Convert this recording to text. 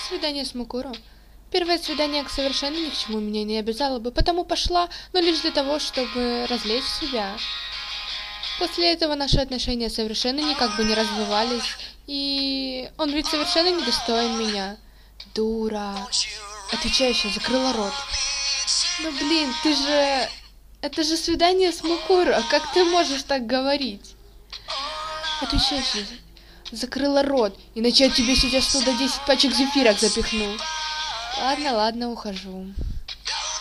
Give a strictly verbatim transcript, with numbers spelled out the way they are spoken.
Свидание с Мукуро. Первое свидание совершенно ни к чему меня не обязало бы, потому пошла, но лишь для того, чтобы развлечь себя. После этого наши отношения совершенно никак бы не развивались, и он ведь совершенно недостоин меня. Дура. Отвечай еще, закрыла рот. Ну блин, ты же... Это же свидание с Мукуро, как ты можешь так говорить? Отвечай еще, закрыла рот, иначе я тебе сейчас туда десять пачек зефирок запихну. Ладно, ладно, ухожу.